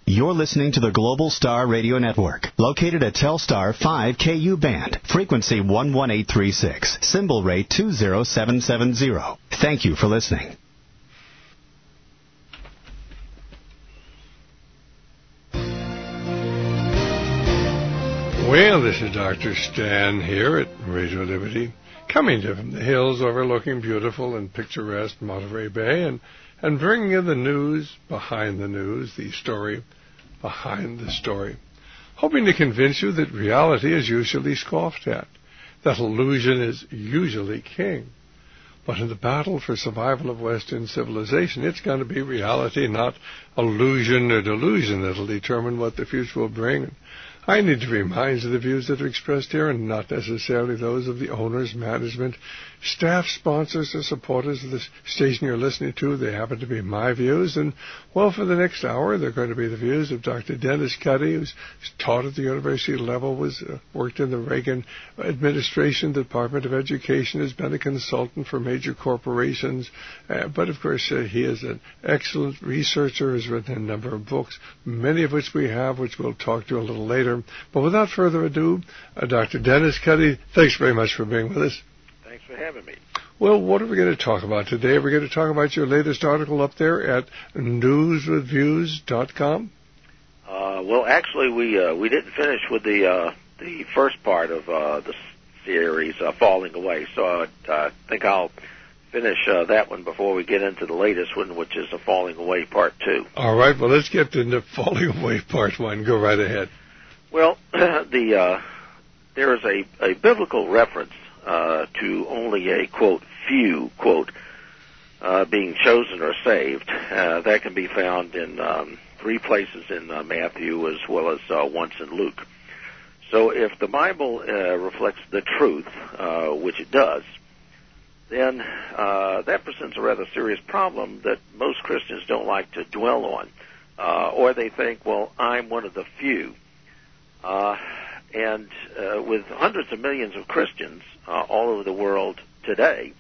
You're listening to the Global Star Radio Network, located at Telstar 5KU band, frequency 11836, symbol rate 20770. Thank you for listening. Well, this is Dr. Stan here at Radio Liberty, coming to from the hills overlooking beautiful and picturesque Monterey Bay, and bringing you the news behind the news, the story behind the story, hoping to convince you that reality is usually scoffed at, that illusion is usually king. But in the battle for survival of Western civilization, it's going to be reality, not illusion or delusion, that will determine what the future will bring. I need to remind you the views that are expressed here are not necessarily those of the owners, management, staff, sponsors, or supporters of the station you're listening to. They happen to be my views. And, well, for the next hour, they're going to be the views of Dr. Dennis Cuddy, who's taught at the university level, worked in the Reagan administration, Department of Education, has been a consultant for major corporations. But, of course, he is an excellent researcher, has written a number of books, many of which we have, which we'll talk to a little later. But without further ado, Dr. Dennis Cuddy, thanks very much for being with us. Thanks for having me. Well, what are we going to talk about today? We're going to talk about your latest article up there at newswithviews.com. Well, actually, we didn't finish with the first part of the series, Falling Away, so I think I'll finish that one before we get into the latest one, which is Falling Away Part 2. All right, well, let's get into Falling Away Part 1. Go right ahead. Well, there is a biblical reference to only a, quote, few, quote, being chosen or saved. That can be found in 3 places in Matthew as well as once in Luke. So if the Bible reflects the truth, which it does, then that presents a rather serious problem that most Christians don't like to dwell on. Or they think, well, I'm one of the few. And with hundreds of millions of Christians all over the world today,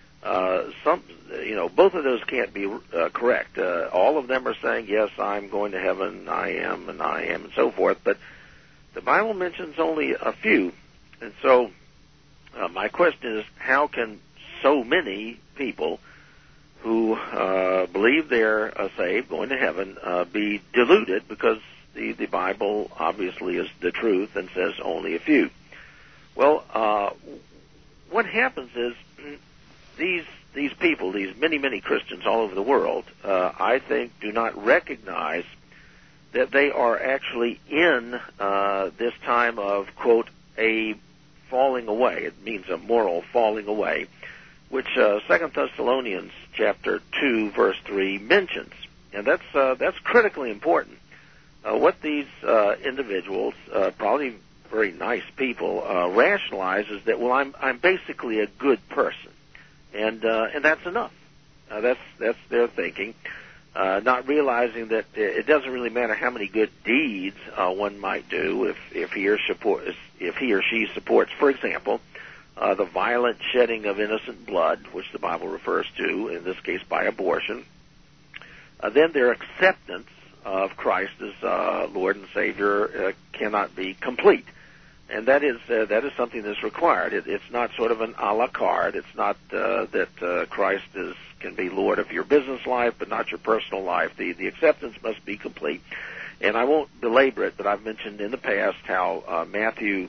both of those can't be correct. All of them are saying, yes, I'm going to heaven, I am, and so forth. But the Bible mentions only a few. And so my question is, how can so many people who believe they're saved, going to heaven, be deluded because the Bible obviously is the truth and says only a few? Well, what happens is these people, these many Christians all over the world, I think do not recognize that they are actually in this time of, quote, a falling away. It means a moral falling away, which 2 Thessalonians chapter 2, verse 3 mentions. And that's critically important. What these individuals, probably very nice people, rationalize is that, well, I'm basically a good person, and that's enough. That's their thinking, not realizing that it doesn't really matter how many good deeds one might do if he or she supports, for example, the violent shedding of innocent blood, which the Bible refers to, in this case by abortion. Then their acceptance of Christ as Lord and Savior cannot be complete, and that is something that's required. It's not sort of an a la carte. It's not that Christ can be Lord of your business life, but not your personal life. The acceptance must be complete, and I won't belabor it, but I've mentioned in the past how Matthew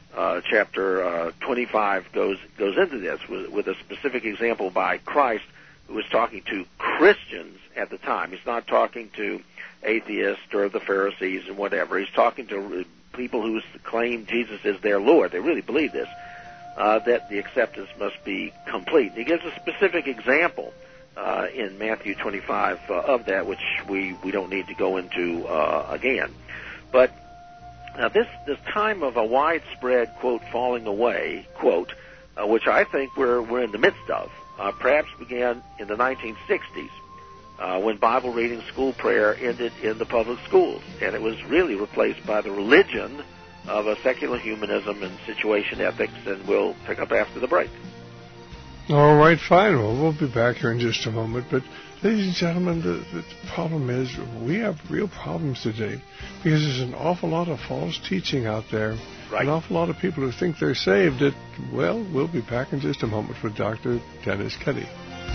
chapter 25 goes into this with a specific example by Christ, who was talking to Christians at the time. He's not talking to atheists or the Pharisees and whatever. He's talking to people who claim Jesus is their Lord. They really believe this, that the acceptance must be complete. And he gives a specific example in Matthew 25 of that, which we don't need to go into again. But this time of a widespread, quote, falling away, quote, which I think we're in the midst of, perhaps began in the 1960s. When Bible reading, school prayer ended in the public schools, and it was really replaced by the religion of a secular humanism and situation ethics, and we'll pick up after the break. All right, fine. Well, we'll be back here in just a moment. But, ladies and gentlemen, the problem is we have real problems today because there's an awful lot of false teaching out there. Right. An awful lot of people who think they're saved. Well, we'll be back in just a moment with Dr. Dennis Cuddy.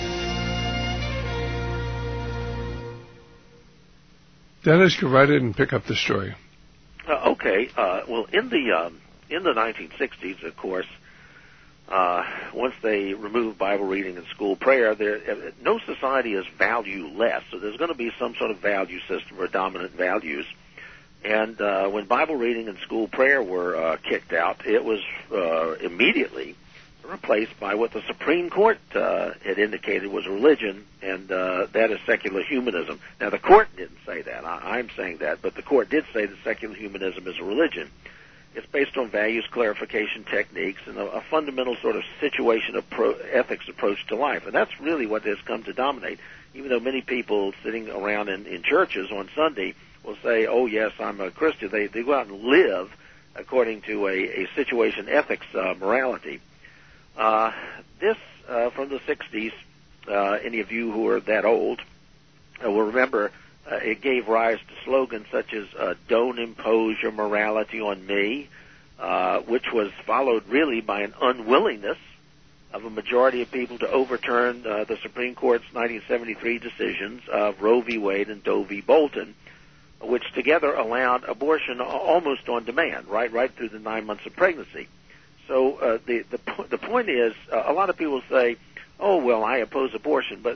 Dennis, go right in and pick up the story. Okay. Well, in the 1960s, of course, once they removed Bible reading and school prayer, no society is valueless, so there's going to be some sort of value system or dominant values. And when Bible reading and school prayer were kicked out, it was immediately replaced by what the Supreme Court had indicated was religion, and that is secular humanism. Now, the court didn't say that. I'm saying that, but the court did say that secular humanism is a religion. It's based on values clarification techniques and a fundamental sort of situation ethics approach to life, and that's really what has come to dominate. Even though many people sitting around in churches on Sunday will say, "Oh yes, I'm a Christian," they go out and live according to a situation ethics morality. This from the 60s. Any of you who are that old will remember. It gave rise to slogans such as "Don't impose your morality on me," which was followed really by an unwillingness of a majority of people to overturn the Supreme Court's 1973 decisions of Roe v. Wade and Doe v. Bolton, which together allowed abortion almost on demand, right through the 9 months of pregnancy. So the point is, a lot of people say, "Oh well, I oppose abortion," but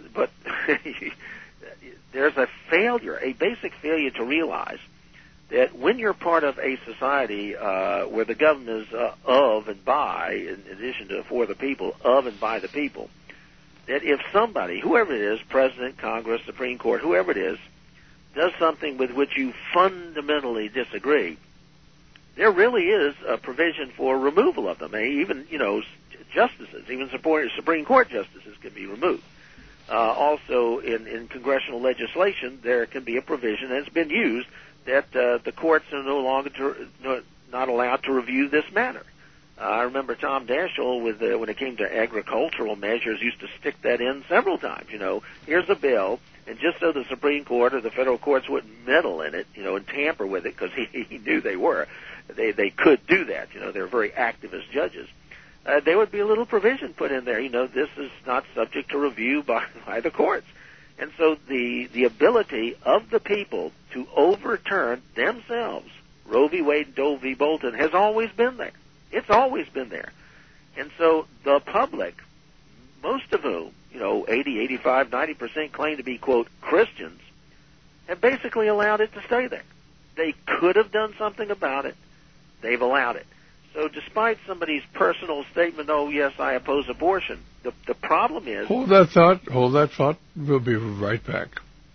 there's a basic failure to realize that when you're part of a society where the government is of and by, in addition to for the people, of and by the people, that if somebody, whoever it is, President, Congress, Supreme Court, whoever it is, does something with which you fundamentally disagree, there really is a provision for removal of them. Even, justices, even Supreme Court justices can be removed. Also, in congressional legislation, there can be a provision that's been used that the courts are no longer not allowed to review this matter. I remember Tom Daschle, when it came to agricultural measures, used to stick that in several times. Here's a bill, and just so the Supreme Court or the federal courts wouldn't meddle in it, and tamper with it, because he knew they could do that. They're very activist judges. There would be a little provision put in there. This is not subject to review by the courts. And so the ability of the people to overturn themselves, Roe v. Wade and Doe v. Bolton, has always been there. It's always been there. And so the public, most of whom, 80, 85, 90% claim to be, quote, Christians, have basically allowed it to stay there. They could have done something about it. They've allowed it. So despite somebody's personal statement, "Oh, yes, I oppose abortion," the problem is... Hold that thought. We'll be right back.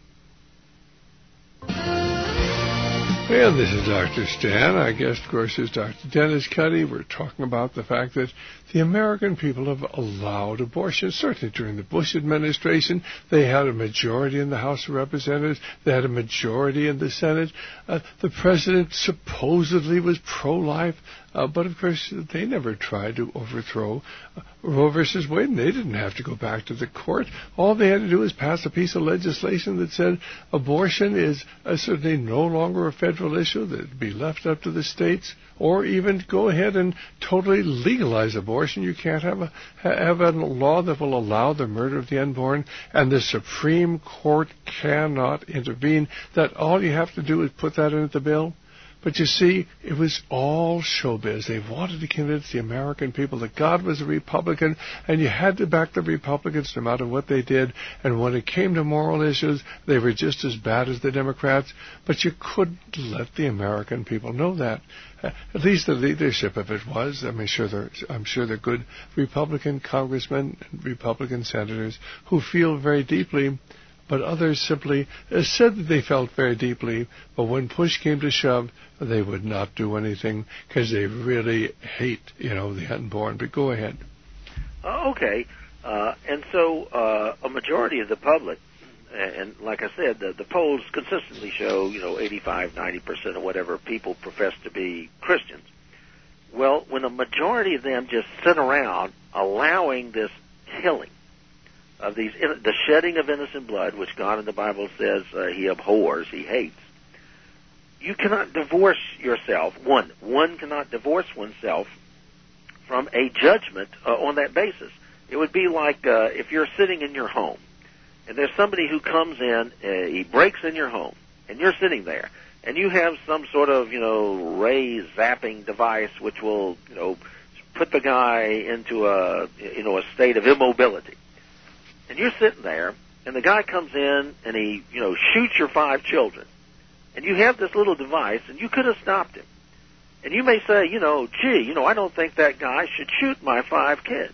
And this is Dr. Stan. Our guest, of course, is Dr. Dennis Cuddy. We're talking about the fact that the American people have allowed abortion. Certainly during the Bush administration, they had a majority in the House of Representatives. They had a majority in the Senate. The president supposedly was pro-life, but of course they never tried to overthrow Roe versus Wade. And they didn't have to go back to the court. All they had to do was pass a piece of legislation that said abortion is certainly no longer a federal issue, that it be left up to the states, or even go ahead and totally legalize abortion. You can't have a law that will allow the murder of the unborn, and the Supreme Court cannot intervene. That all you have to do is put that into the bill. But you see, it was all showbiz. They wanted to convince the American people that God was a Republican, and you had to back the Republicans no matter what they did. And when it came to moral issues, they were just as bad as the Democrats. But you couldn't let the American people know that. At least the leadership of it was. I'm sure they're good Republican congressmen and Republican senators who feel very deeply. But others simply said that they felt very deeply, but when push came to shove, they would not do anything because they really hate, the unborn. But go ahead. Okay. And so a majority of the public, and like I said, the polls consistently show, 85, 90% or whatever people profess to be Christians. Well, when a majority of them just sit around allowing this killing, of the shedding of innocent blood, which God in the Bible says he abhors, he hates, you cannot divorce yourself. One cannot divorce oneself from a judgment on that basis. It would be like if you're sitting in your home, and there's somebody who comes in, he breaks in your home, and you're sitting there, and you have some sort of, ray zapping device which will, put the guy into a state of immobility. And you're sitting there, and the guy comes in, and he, shoots your 5 children. And you have this little device, and you could have stopped him. And you may say, gee, I don't think that guy should shoot my 5 kids.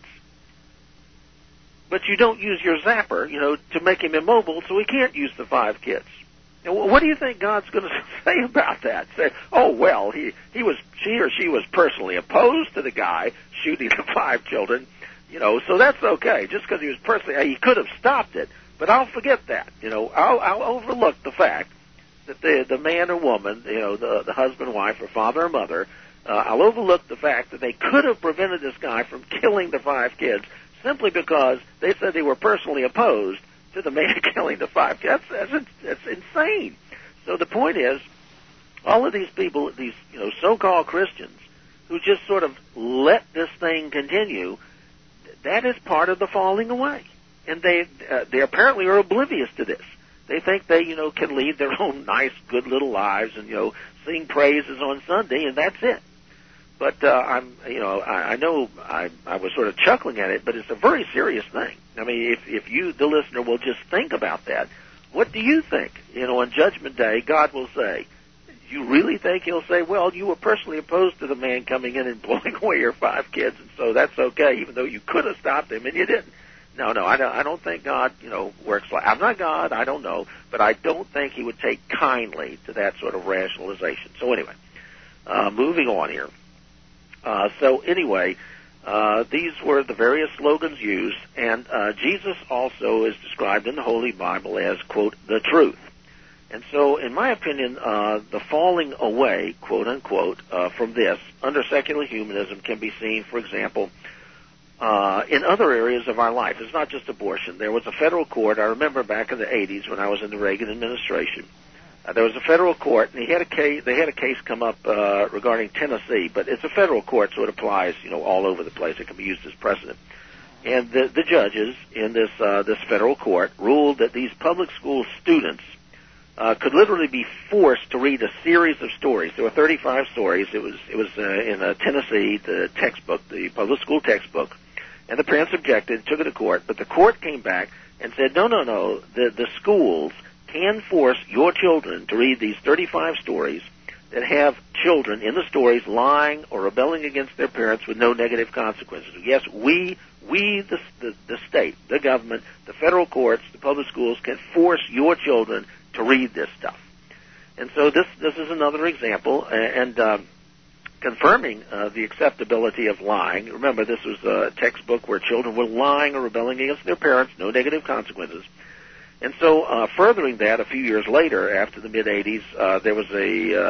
But you don't use your zapper, to make him immobile so he can't use the 5 kids. Now, what do you think God's going to say about that? Say, oh, well, she or she was personally opposed to the guy shooting the 5 children, so that's okay. Just because he was personally, he could have stopped it, but I'll forget that. I'll overlook the fact that the man or woman, the husband, wife, or father or mother, I'll overlook the fact that they could have prevented this guy from killing the 5 kids simply because they said they were personally opposed to the man killing the 5 kids. That's insane. So the point is, all of these people, these so-called Christians, who just sort of let this thing continue, that is part of the falling away, and they apparently are oblivious to this. They think they can lead their own nice, good little lives and sing praises on Sunday, and that's it. But I know I was sort of chuckling at it, but it's a very serious thing. I mean, if you, the listener, will just think about that, what do you think? On Judgment Day, God will say, you really think He'll say, well, you were personally opposed to the man coming in and blowing away your 5 kids, and so that's okay, even though you could have stopped him and you didn't? No, I don't think God, works like, I'm not God, I don't know, but I don't think He would take kindly to that sort of rationalization. So anyway, moving on here. These were the various slogans used, and Jesus also is described in the Holy Bible as, quote, the truth. And so, in my opinion, the falling away, quote unquote, from this under secular humanism can be seen, for example, in other areas of our life. It's not just abortion. There was a federal court, I remember back in the 80s when I was in the Reagan administration. There was a federal court, and they had a case come up regarding Tennessee, but it's a federal court, so it applies, all over the place. It can be used as precedent. And the judges in this federal court ruled that these public school students could literally be forced to read a series of stories. There were 35 stories. It was in Tennessee, the textbook, the public school textbook, and the parents objected, took it to court, but the court came back and said, no, the schools can force your children to read these 35 stories that have children in the stories lying or rebelling against their parents with no negative consequences. Yes, we the state, the government, the federal courts, the public schools can force your children to read this stuff. And so this is another example, and confirming the acceptability of lying. Remember, this was a textbook where children were lying or rebelling against their parents, no negative consequences. And so, furthering that, a few years later, after the mid-'80s, there was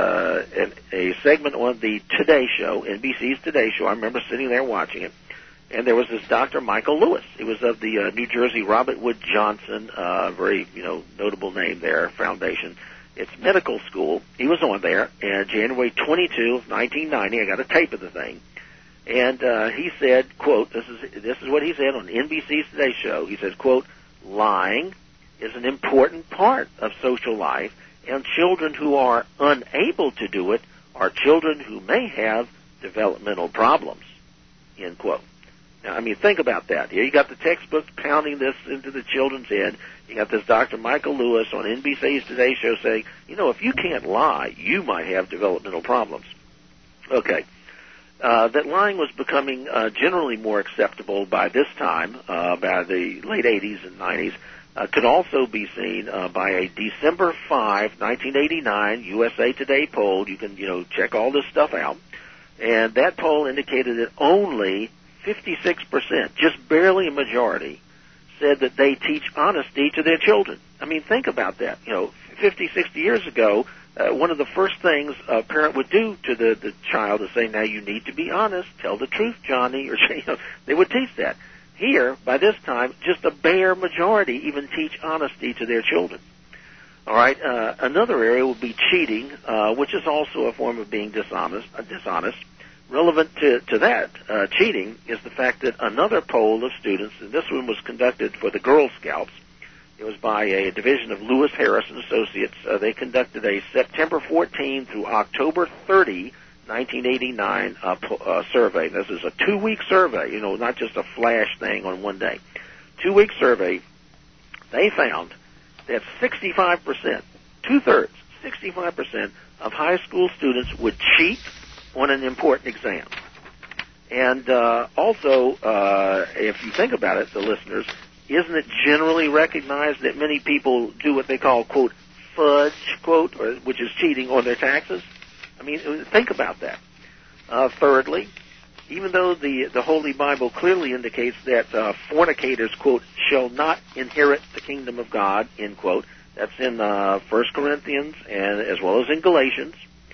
a segment on the Today Show, NBC's Today Show. I remember sitting there watching it, and there was this Dr. Michael Lewis. He was of the New Jersey Robert Wood Johnson, very notable name there, foundation. It's medical school. He was on there, and January 22, 1990, I got a tape of the thing, and he said, quote, this is what he said on NBC's Today Show. He says, quote, lying is an important part of social life, and children who are unable to do it are children who may have developmental problems, end quote. Now, I mean, think about that. Here you got the textbook pounding this into the children's head. You got this Dr. Michael Lewis on NBC's Today Show saying, if you can't lie, you might have developmental problems. Okay. That lying was becoming generally more acceptable by this time, by the late 80s and 90s. Could also be seen by a December 5, 1989 USA Today poll. You can, check all this stuff out. And that poll indicated that only 56%, just barely a majority, said that they teach honesty to their children. I mean, think about that. 50, 60 years ago, one of the first things a parent would do to the child is say, now you need to be honest, tell the truth, Johnny, or they would teach that. Here, by this time, just a bare majority even teach honesty to their children. All right. Another area would be cheating, which is also a form of being dishonest. Relevant to that cheating is the fact that another poll of students, and this one was conducted for the Girl Scouts. It was by a division of Lewis Harris and Associates. They conducted a September 14 through October 30, 1989 survey. This is a 2-week survey, not just a flash thing on one day. 2-week survey. They found that 65%, 2/3, 65% of high school students would cheat on an important exam. And also, if you think about it, the listeners, isn't it generally recognized that many people do what they call, quote, fudge, quote, which is cheating on their taxes? I mean, think about that. Thirdly, even though the Holy Bible clearly indicates that fornicators, quote, shall not inherit the kingdom of God, end quote, that's in 1 Corinthians and as well as in Galatians,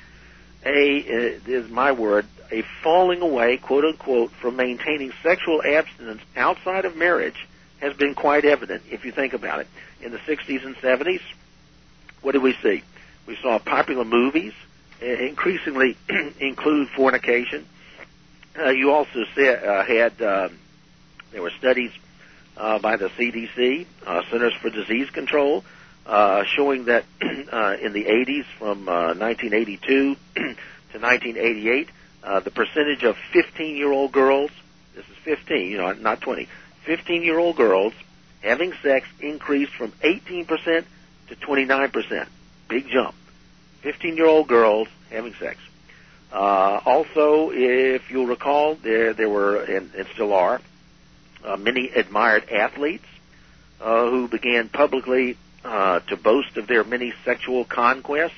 is my word, a falling away, quote unquote, from maintaining sexual abstinence outside of marriage has been quite evident, if you think about it. In the 60s and 70s, what did we see? We saw popular movies increasingly include fornication. You also had there were studies by the CDC, Centers for Disease Control, showing that in the 80s, from 1982 to 1988, the percentage of 15-year-old girls, this is 15, not 20, 15-year-old girls having sex increased from 18% to 29%. Big jump. 15-year-old girls having sex. Also, if you'll recall, there were, and still are, many admired athletes who began publicly to boast of their many sexual conquests.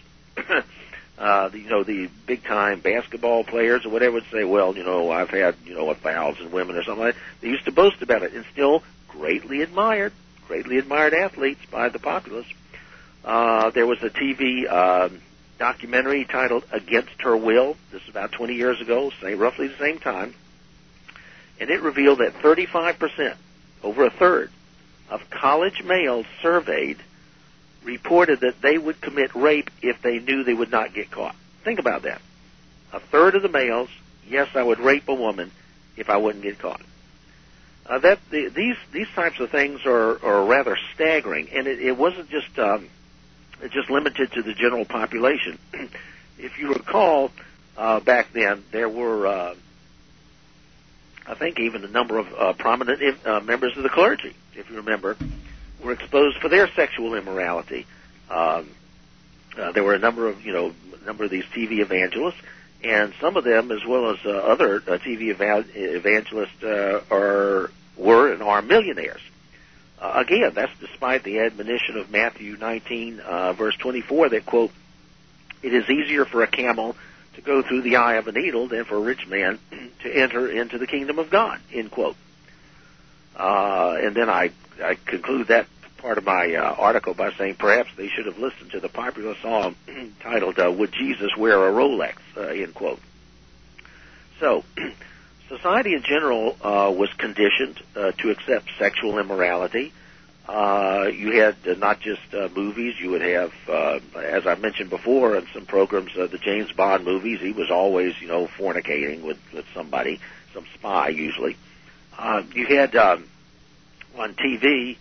The big-time basketball players or whatever would say, well, I've had, 1,000 women or something like that. They used to boast about it, and still greatly admired athletes by the populace. There was a TV documentary titled Against Her Will. This is about 20 years ago, roughly the same time. And it revealed that 35%, over a third, of college males surveyed reported that they would commit rape if they knew they would not get caught. Think about that. A third of the males, yes, I would rape a woman if I wouldn't get caught. These types of things are rather staggering, and it wasn't just limited to the general population. If you recall, back then there were, I think, even a number of prominent members of the clergy, if you remember, were exposed for their sexual immorality. There were a number of these TV evangelists, and some of them, as well as other TV evangelists, were and are millionaires. Again, that's despite the admonition of Matthew 19, verse 24, that, quote, it is easier for a camel to go through the eye of a needle than for a rich man to enter into the kingdom of God, end quote. And then I conclude that part of my article by saying perhaps they should have listened to the popular song titled, Would Jesus Wear a Rolex, end quote. So, society in general was conditioned to accept sexual immorality. You had not just movies. You would have, as I mentioned before in some programs, the James Bond movies. He was always, fornicating with somebody, some spy usually. You had on TV,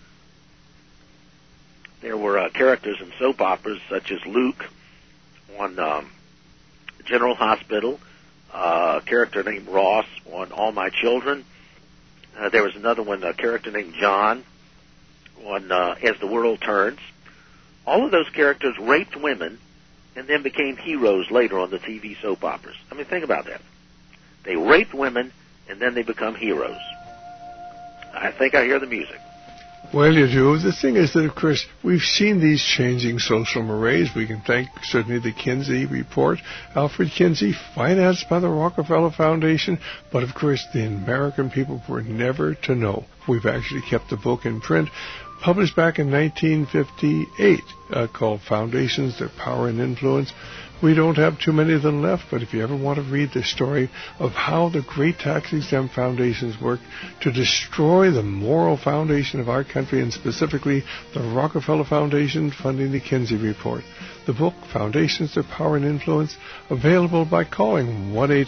there were characters in soap operas such as Luke on General Hospital, a character named Ross on All My Children. There was another one, a character named John on As the World Turns. All of those characters raped women and then became heroes later on the TV soap operas. I mean, think about that. They raped women and then they become heroes. I think I hear the music. Well, you do. The thing is that, of course, we've seen these changing social mores. We can thank certainly the Kinsey report, Alfred Kinsey, financed by the Rockefeller Foundation. But, of course, the American people were never to know. We've actually kept the book in print. published back in 1958, called Foundations, Their Power and Influence. We don't have too many of them left, but if you ever want to read the story of how the great tax-exempt foundations work to destroy the moral foundation of our country, and specifically the Rockefeller Foundation funding the Kinsey Report. The book, Foundations, Their Power and Influence, available by calling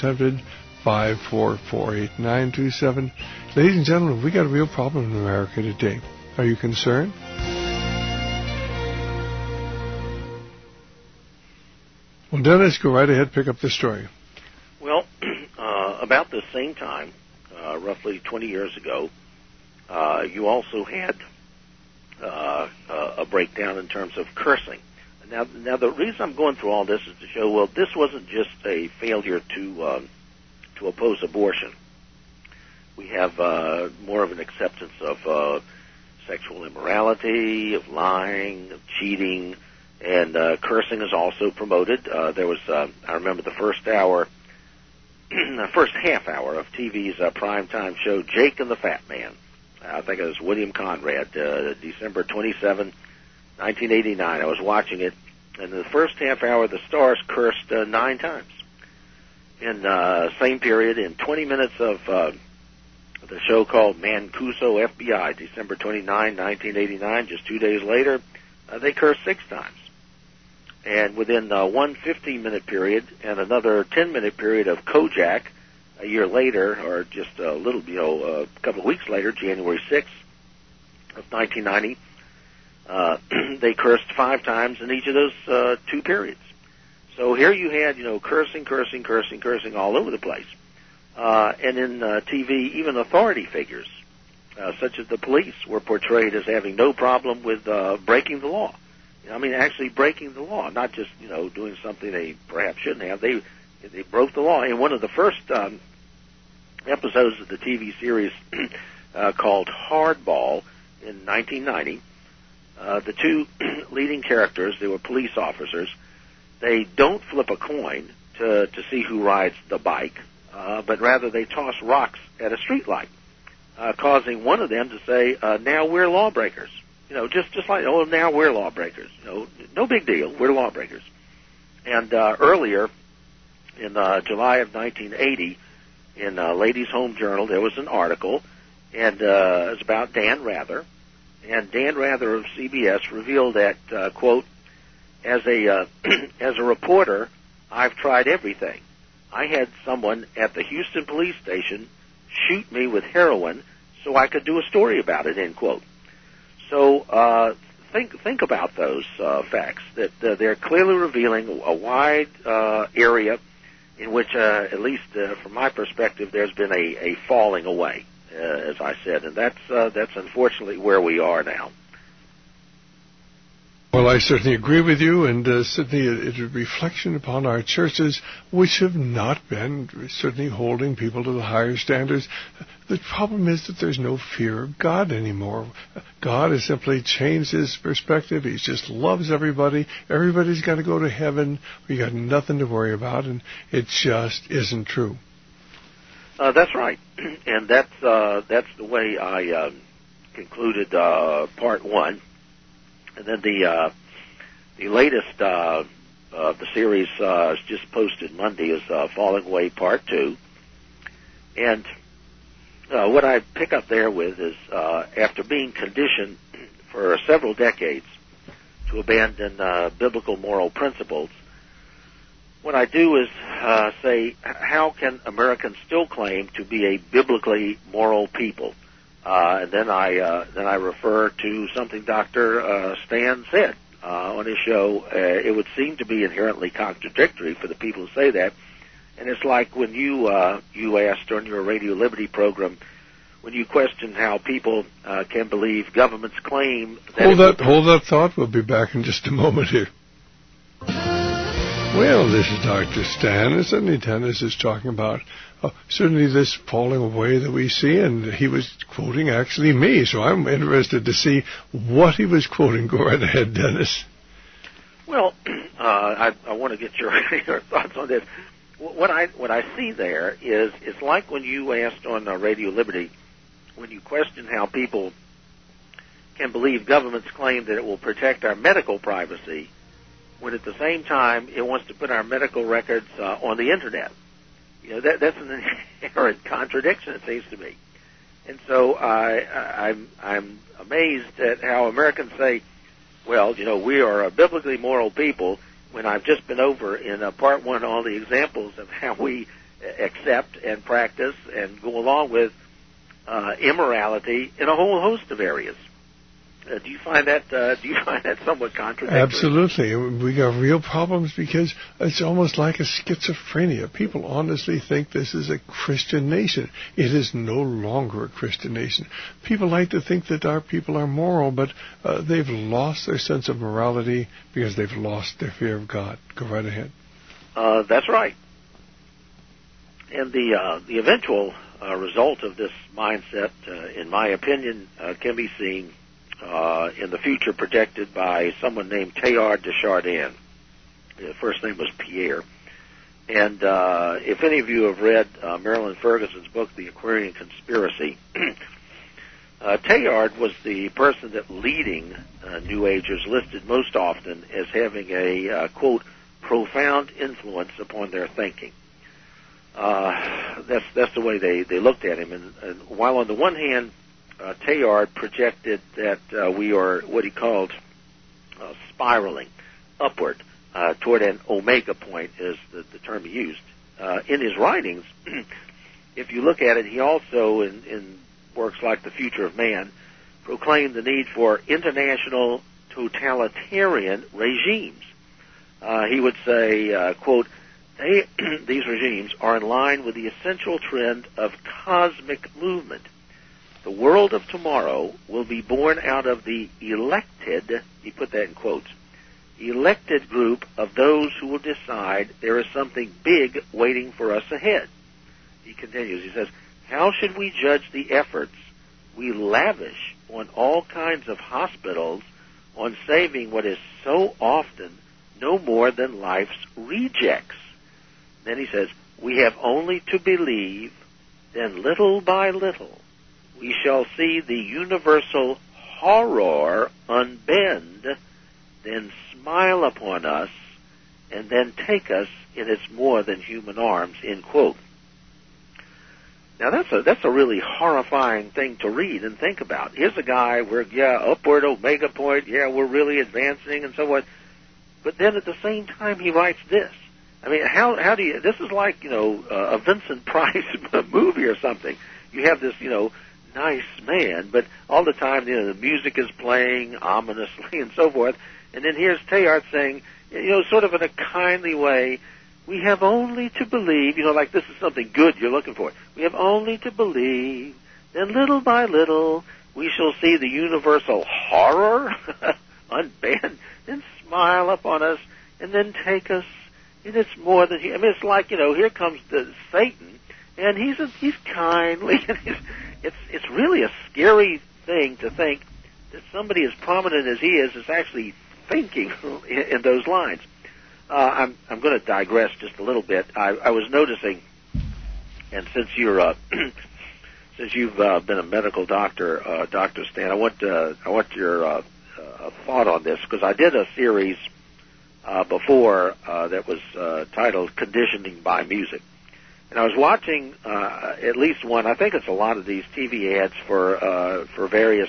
1-800-544-8927. Ladies and gentlemen, we got a real problem in America today. Are you concerned? Well, Dennis, go right ahead, pick up the story. Well, about the same time, roughly 20 years ago, you also had a breakdown in terms of cursing. Now, the reason I'm going through all this is to show, well, this wasn't just a failure to oppose abortion. We have more of an acceptance of sexual immorality, of lying, of cheating, and cursing is also promoted. There was, I remember the first hour, the first half hour of TV's primetime show, Jake and the Fat Man. I think it was William Conrad, December 27, 1989. I was watching it, and in the first half hour, the stars cursed 9 times. In same period, in 20 minutes of the show called Mancuso FBI, December 29, 1989, just 2 days later, they cursed 6 times. And within one 15-minute period and another 10-minute period of Kojak, a year later, or just a little, a couple of weeks later, January 6th of 1990, they cursed 5 times in each of those 2 periods. So here you had, cursing all over the place. And in TV, even authority figures, such as the police, were portrayed as having no problem with breaking the law. Actually breaking the law, not just, doing something they perhaps shouldn't have. They broke the law. In one of the first episodes of the TV series called Hardball in 1990, the 2 leading characters, they were police officers. They don't flip a coin to see who rides the bike, but rather they toss rocks at a street light, causing one of them to say, now we're lawbreakers. Just like, now we're lawbreakers. No big deal. We're lawbreakers. And earlier, in July of 1980, in Ladies' Home Journal, there was an article, and it was about Dan Rather. And Dan Rather of CBS revealed that, quote, as a reporter, I've tried everything. I had someone at the Houston police station shoot me with heroin so I could do a story about it, end quote. So think about those facts, that they're clearly revealing a wide area in which, at least from my perspective, there's been a falling away, as I said, and that's unfortunately where we are now. Well, I certainly agree with you, and certainly it's a reflection upon our churches, which have not been certainly holding people to the higher standards. The problem is that there's no fear of God anymore. God has simply changed his perspective. He just loves everybody. Everybody's got to go to heaven. We got nothing to worry about, and it just isn't true. That's right, and that's the way I concluded part 1. And then the latest of the series is just posted Monday is Falling Away Part 2. And what I pick up there with is after being conditioned for several decades to abandon biblical moral principles, what I do is say, how can Americans still claim to be a biblically moral people? And then I refer to something Dr. Stan said on his show. It would seem to be inherently contradictory for the people who say that. And it's like when you asked on your Radio Liberty program, when you questioned how people can believe government's claim that... Hold that thought. We'll be back in just a moment here. Well, this is Dr. Stan, and certainly Dennis is talking about certainly this falling away that we see, and he was quoting actually me, so I'm interested to see what he was quoting. Go right ahead, Dennis. Well, I want to get your thoughts on this. What I see there is it's like when you asked on Radio Liberty, when you questioned how people can believe government's claim that it will protect our medical privacy when at the same time it wants to put our medical records on the Internet. That's an inherent contradiction, it seems to me. And so I'm amazed at how Americans say, well, we are a biblically moral people, when I've just been over in part one all the examples of how we accept and practice and go along with immorality in a whole host of areas. Do you find that somewhat contradictory? Absolutely. We got real problems because it's almost like a schizophrenia. People honestly think this is a Christian nation. It is no longer a Christian nation. People like to think that our people are moral, but they've lost their sense of morality because they've lost their fear of God. Go right ahead. That's right. And the eventual result of this mindset, in my opinion, can be seen in the future projected by someone named Teilhard de Chardin. His first name was Pierre. And if any of you have read Marilyn Ferguson's book, The Aquarian Conspiracy, Teilhard was the person that leading New Agers listed most often as having a, quote, profound influence upon their thinking. That's the way they looked at him. And while on the one hand, Teilhard projected that we are what he called spiraling upward toward an omega point, is the term he used. In his writings, if you look at it, he also, in works like The Future of Man, proclaimed the need for international totalitarian regimes. He would say, quote, these regimes are in line with the essential trend of cosmic movement. The world of tomorrow will be born out of the elected, he put that in quotes, elected group of those who will decide there is something big waiting for us ahead. He continues, he says, how should we judge the efforts we lavish on all kinds of hospitals on saving what is so often no more than life's rejects? Then he says, we have only to believe, then little by little we shall see the universal horror unbend, then smile upon us, and then take us in its more than human arms, end quote. Now that's a really horrifying thing to read and think about. Here's a guy where, upward omega point, we're really advancing and so on. But then at the same time he writes this. I mean, how do you, this is like, a Vincent Price movie or something. You have this, nice man, but all the time, the music is playing ominously and so forth. And then here's Teilhard saying, sort of in a kindly way, we have only to believe, like this is something good you're looking for. We have only to believe, then little by little, we shall see the universal horror unbend, then smile upon us, and then take us. And it's more than, it's like, here comes the Satan, and he's kindly, and it's really a scary thing to think that somebody as prominent as he is actually thinking in those lines. I'm going to digress just a little bit. I was noticing, and since you're since you've been a medical doctor, Dr. Stan, I want your thought on this, because I did a series before that was titled "Conditioning by Music." And I was watching at least one. I think it's a lot of these TV ads for various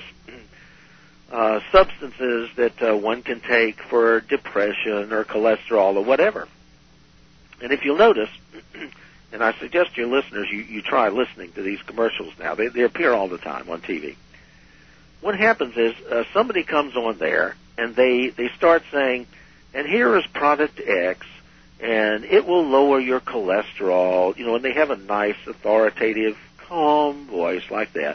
substances that one can take for depression or cholesterol or whatever. And if you'll notice, and I suggest your listeners you try listening to these commercials now. They appear all the time on TV. What happens is somebody comes on there and they start saying, and here is product X, and it will lower your cholesterol, and they have a nice, authoritative, calm voice like that.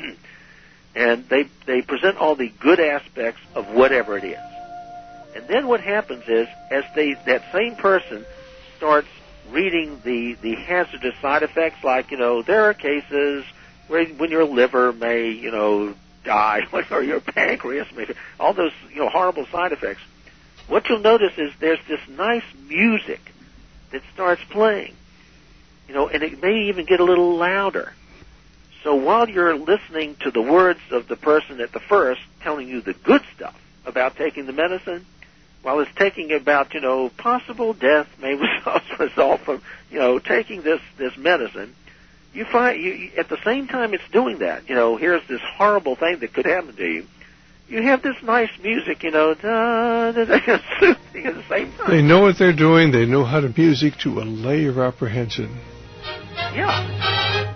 And they present all the good aspects of whatever it is. And then what happens is, as that same person starts reading the hazardous side effects, like, there are cases where when your liver may, die, or your pancreas may, all those, horrible side effects. What you'll notice is there's this nice music that starts playing, and it may even get a little louder. So while you're listening to the words of the person at the first telling you the good stuff about taking the medicine, while it's taking about, possible death may result from, taking this medicine, you find, at the same time it's doing that, here's this horrible thing that could happen to you. You have this nice music, soothing at the same time. They know what they're doing. They know how to music to allay your apprehension. Yeah.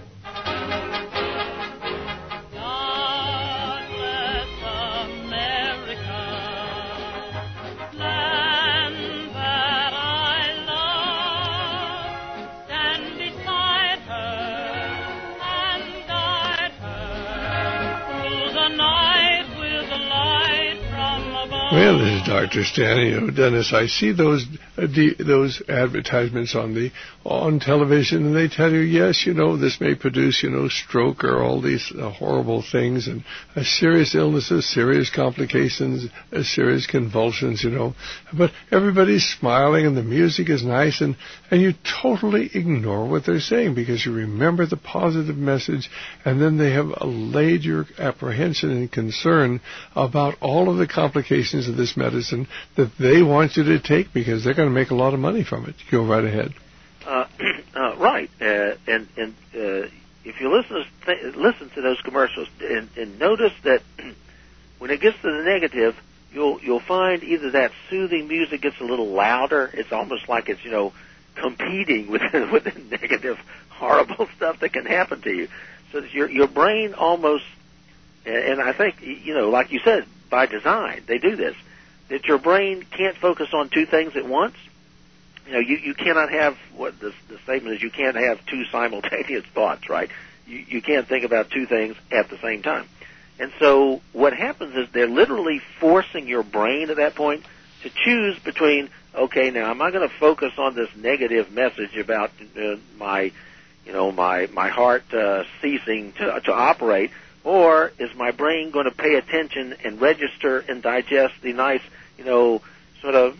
Well, this is Dr. Stan. Dennis, I see those advertisements on television, and they tell you, yes, this may produce, stroke or all these horrible things, and serious illnesses, serious complications, serious convulsions, But everybody's smiling, and the music is nice, and you totally ignore what they're saying because you remember the positive message, and then they have allayed your apprehension and concern about all of the complications of this medicine that they want you to take because they're going to make a lot of money from it. Go right ahead. Right, and if you listen to those commercials and notice that when it gets to the negative, you'll find either that soothing music gets a little louder. It's almost like it's competing with the negative, horrible stuff that can happen to you. So that your brain almost, and I think like you said, by design they do this, that your brain can't focus on two things at once. You cannot have what the statement is. You can't have two simultaneous thoughts, right? You can't think about two things at the same time. And so what happens is they're literally forcing your brain at that point to choose between, okay, now am I going to focus on this negative message about my heart ceasing to operate, or is my brain going to pay attention and register and digest the nice, sort of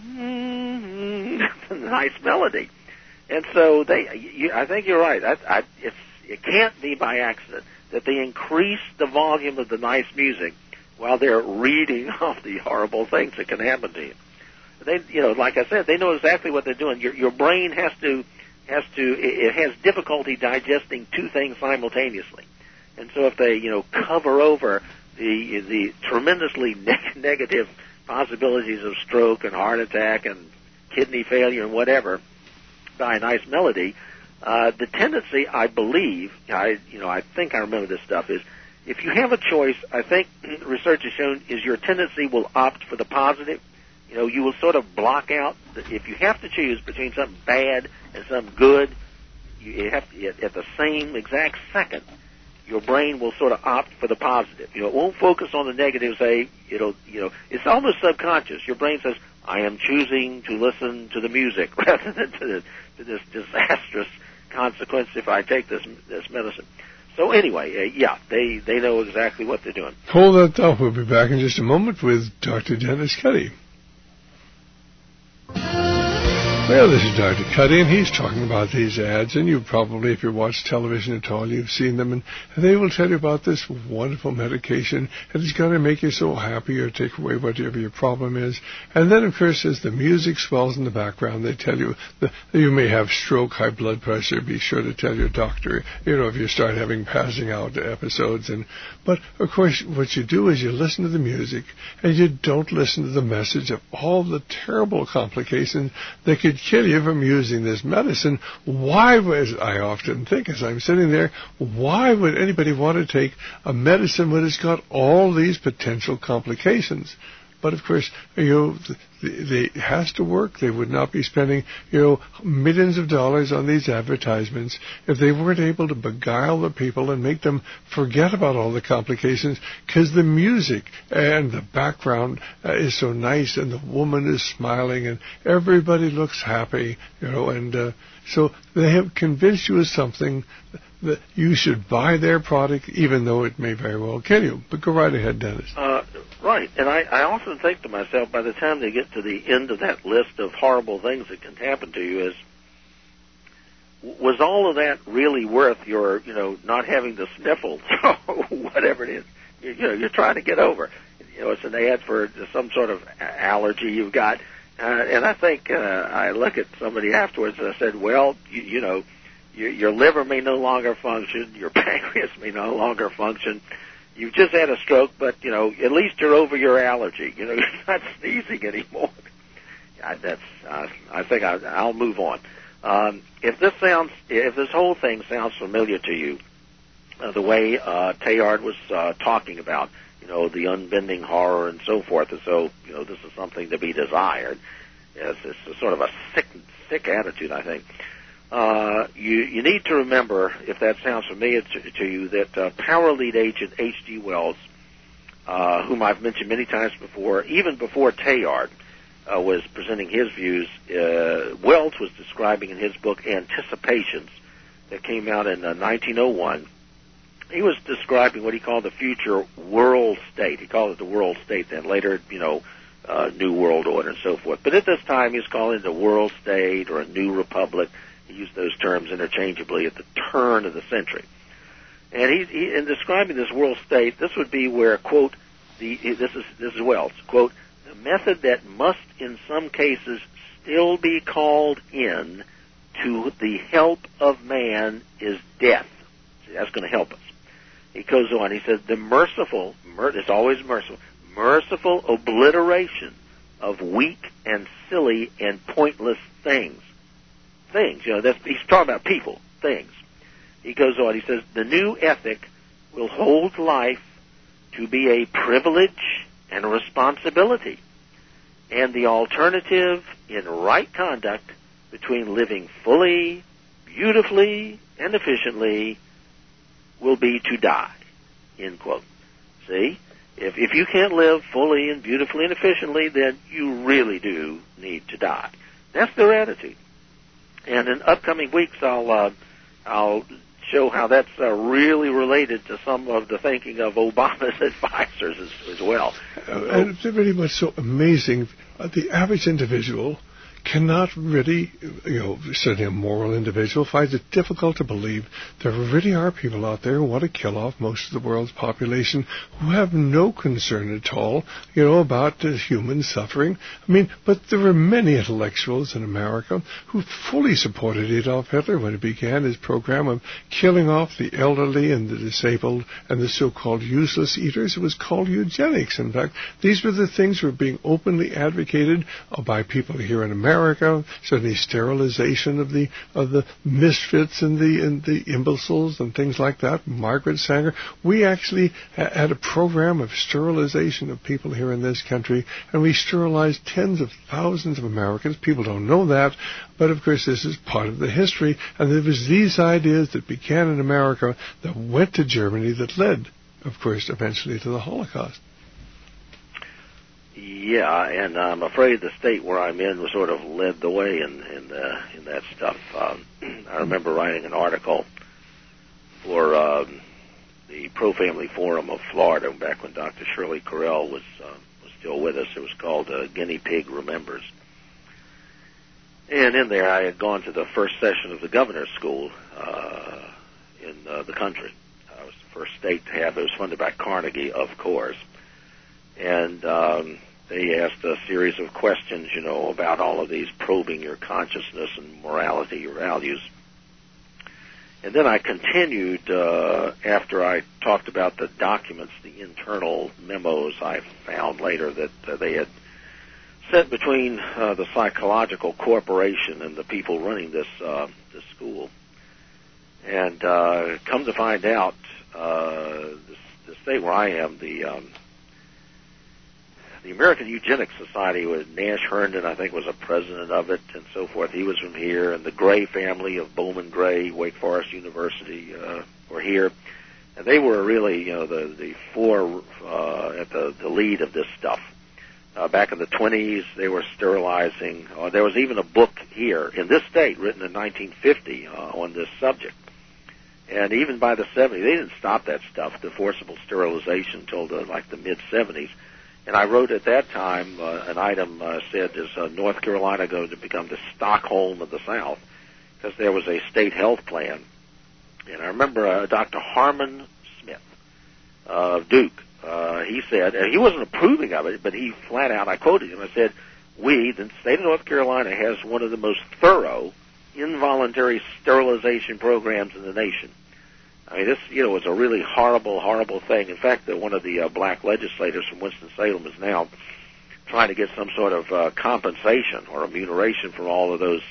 nice melody? And so I think you're right. It can't be by accident that they increase the volume of the nice music while they're reading off the horrible things that can happen to you. They, like I said, they know exactly what they're doing. Your brain has difficulty digesting two things simultaneously. And so if they, cover over the tremendously negative possibilities of stroke and heart attack and kidney failure and whatever by a nice melody, the tendency, I believe, I think I remember this stuff, is if you have a choice, I think research has shown is your tendency will opt for the positive. You will sort of block out, if you have to choose between something bad and something good, you have to, at the same exact second, your brain will sort of opt for the positive. It won't focus on the negative. It's almost subconscious. Your brain says, I am choosing to listen to the music rather than to this disastrous consequence if I take this medicine. So anyway, they know exactly what they're doing. Hold that thought. We'll be back in just a moment with Dr. Dennis Cuddy. Well, this is Dr. Cuddy, and he's talking about these ads, and you probably, if you watch television at all, you've seen them, and they will tell you about this wonderful medication, and it's going to make you so happy or take away whatever your problem is. And then, of course, as the music swells in the background, they tell you that you may have stroke, high blood pressure. Be sure to tell your doctor, if you start having passing out episodes. But, of course, what you do is you listen to the music, and you don't listen to the message of all the terrible complications that could kill you from using this medicine. Why would, I often think as I'm sitting there, why would anybody want to take a medicine when it's got all these potential complications? But, of course, it has to work. They would not be spending, millions of dollars on these advertisements if they weren't able to beguile the people and make them forget about all the complications, because the music and the background is so nice, and the woman is smiling, and everybody looks happy, and so they have convinced you of something that you should buy their product, even though it may very well kill you. But go right ahead, Dennis. Right, and I often think to myself, by the time they get to the end of that list of horrible things that can happen to you, is was all of that really worth your, not having the sniffles or whatever it is? You're trying to get over. It's an ad for some sort of allergy you've got. And I think I look at somebody afterwards and I said, well, your liver may no longer function, your pancreas may no longer function. You've just had a stroke, but, at least you're over your allergy. You're not sneezing anymore. I think I'll move on. If this whole thing sounds familiar to you, the way Teilhard was talking about, the unbending horror and so forth, and so, this is something to be desired. Yes, it's sort of a sick attitude, I think. You need to remember, if that sounds familiar to you, that Power Lead agent H.G. Wells, whom I've mentioned many times before, even before Teilhard was presenting his views, Wells was describing in his book Anticipations that came out in 1901. He was describing what he called the future world state. He called it the world state then. Later, New World Order and so forth. But at this time, he was calling it a world state or a new republic. He used those terms interchangeably at the turn of the century. And he in describing this world state, this would be where, quote, this is Wells, quote, the method that must in some cases still be called in to the help of man is death. See, that's going to help us. He goes on, he says, the merciful, it's always merciful obliteration of weak and silly and pointless things. He's talking about people, things. He goes on, he says, the new ethic will hold life to be a privilege and a responsibility, and the alternative in right conduct between living fully, beautifully, and efficiently will be to die, end quote. See? If you can't live fully and beautifully and efficiently, then you really do need to die. That's their attitude. And in upcoming weeks, I'll show how that's really related to some of the thinking of Obama's advisors as well. And it's really what's so amazing. The average individual cannot really, certainly a moral individual, finds it difficult to believe there really are people out there who want to kill off most of the world's population, who have no concern at all, about human suffering. But there were many intellectuals in America who fully supported Adolf Hitler when he began his program of killing off the elderly and the disabled and the so-called useless eaters. It was called eugenics. In fact, these were the things that were being openly advocated by people here in America, certainly sterilization of the misfits and the imbeciles and things like that. Margaret Sanger. We actually had a program of sterilization of people here in this country, and we sterilized tens of thousands of Americans. People don't know that, but of course this is part of the history, and there was these ideas that began in America that went to Germany that led, of course, eventually to the Holocaust. Yeah, and I'm afraid the state where I'm in was sort of led the way in that stuff. I remember writing an article for the Pro-Family Forum of Florida back when Dr. Shirley Correll was still with us. It was called Guinea Pig Remembers. And in there I had gone to the first session of the governor's school in the country. It was the first state to have it. It was funded by Carnegie, of course. And they asked a series of questions, about all of these, probing your consciousness and morality, your values. And then I continued after I talked about the documents, the internal memos I found later that they had sent between the psychological corporation and the people running this school. And come to find out, the state where I am, the American Eugenics Society, was Nash Herndon, I think, was a president of it, and so forth. He was from here, and the Gray family of Bowman Gray, Wake Forest University, were here. And they were really, the four at the lead of this stuff. Back in the 20s, they were sterilizing. There was even a book here in this state written in 1950 on this subject. And even by the 70s, they didn't stop that stuff, the forcible sterilization, until the mid-70s. And I wrote at that time, an item said, is North Carolina going to become the Stockholm of the South? because there was a state health plan. And I remember Dr. Harmon Smith of Duke. He said, and he wasn't approving of it, but he flat out, I quoted him, I said, the state of North Carolina has one of the most thorough involuntary sterilization programs in the nation. I mean, this, was a really horrible, horrible thing. In fact, one of the black legislators from Winston-Salem is now trying to get some sort of compensation or remuneration from all of those